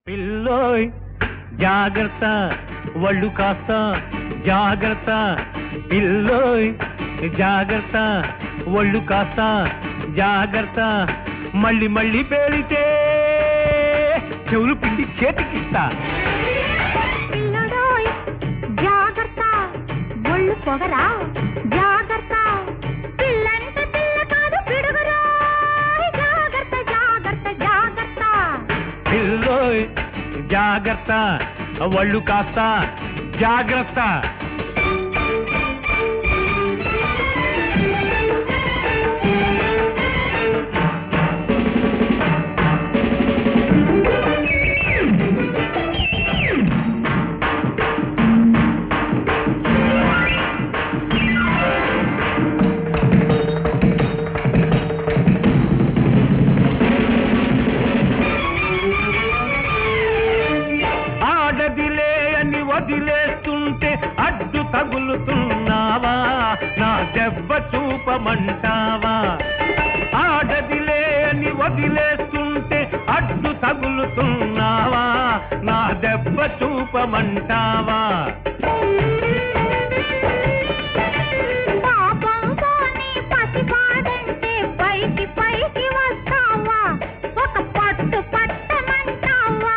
పిల్లోయ్ జాగ్రత్త ఒళ్ళు కాస్త జాగ్రత్త పిల్లోయ్ జాగ్రత్త ఒళ్ళు కాస్త జాగ్రత్త మళ్ళీ మళ్ళీ పేలితే చెవులు పిండి చేతికిస్తా పిల్లడోయ్ జాగ్రత్త ఒళ్ళు పొగరా జాగ్రత్త పిల్లంటే పిల్ల కాదు పిడుగురా జాగ్రత్త జాగ్రత్త జాగ్రత్త పిల్లోయ్ జాగ్రత్త ఒళ్ళు కాస్త జాగ్రత్త వదిలేస్తుంటే అడ్డు తగులుతున్నావా నా దెబ్బ చూపమంటావా ఆడదిలే అని వదిలేస్తుంటే అడ్డు తగులుతున్నావా నా దెబ్బ చూపమంటావా పైకి పైకి వస్తావా ఒక పట్టు పట్టమంటావా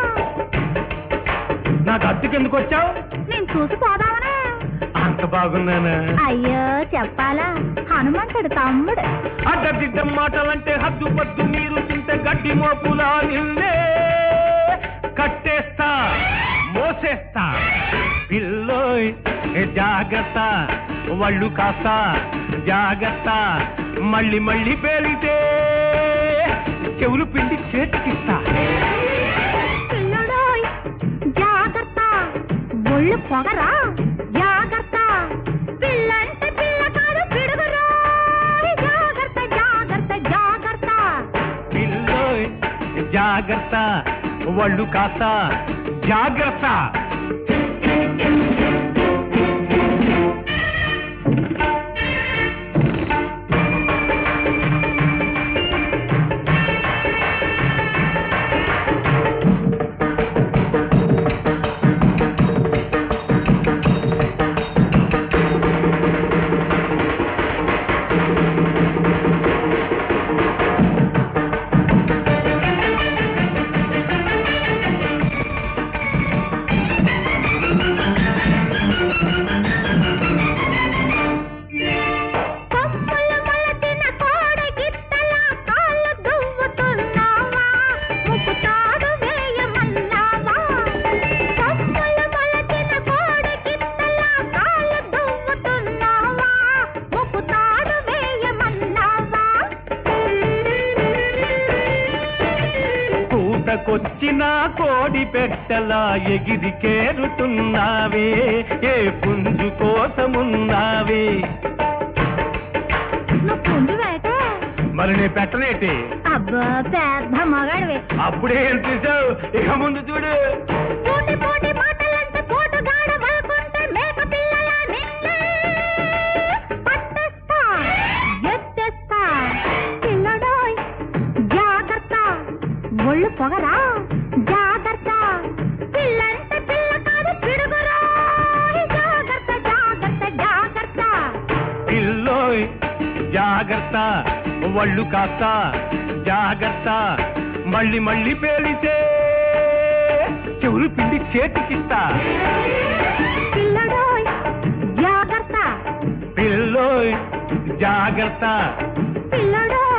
నాకు అద్దెకెందుకు వచ్చావు నేను చూసిపోదామనే అంత బాగున్నానా అయ్యో చెప్పాలా హనుమంతుడు తమ్ముడు అడ్డదిడ్డం మాటలంటే హద్దు పద్దు మీరు తింటే గడ్డి మోపులా నిన్నే కట్టేస్తా మోసేస్తా పిల్లోయ్ జాగ్రత్త ఒళ్ళు కాస్త జాగ్రత్త మళ్ళీ మళ్ళీ పేలితే చెవులు పిండి చేతికిస్తా పిల్లడోయ్ జాగ్రత్త ఒళ్ళు పొగరా జాగ్రత్త పిల్లంటే పిల్ల కాదు పిడుగురా జాగ్రత్త జాగ్రత్త జాగ్రత్త పిల్లోయ్ జాగ్రత్త ఒళ్ళు కాస్త జాగ్రత్త కొచ్చిన కోడి పెట్టలా ఎగిరి కేరుతున్నావే ఏ పుంజు కోసమున్నావే మరి నీ పెట్టనేటి అబ్బా పెద్ద మగాడివే అప్పుడే ఏం చూసావు ఇక ముందు చూడు పోటీ పోటీ మాటలంటే పోటుగాడ వల్కుంటే మేక పిల్లలా నిన్నే పట్టేస్తా ఎత్తేస్తా పిల్లడోయ్ జాగ్రత్త ఒళ్ళు పొగరా జాగ్రత్త పిల్లంటే పిల్ల కాదు పిడుగురా జాగ్రత్త జాగ్రత్త జాగ్రత్త పిల్లోయ్ జాగ్రత్త ఒళ్ళు కాస్త జాగ్రత్త మళ్ళీ మళ్ళీ పేలితే చెవులు పిండి చేతికిస్తా పిల్లడోయ్ జాగ్రత్త పిల్లోయ్ జాగ్రత్త పిల్లడోయ్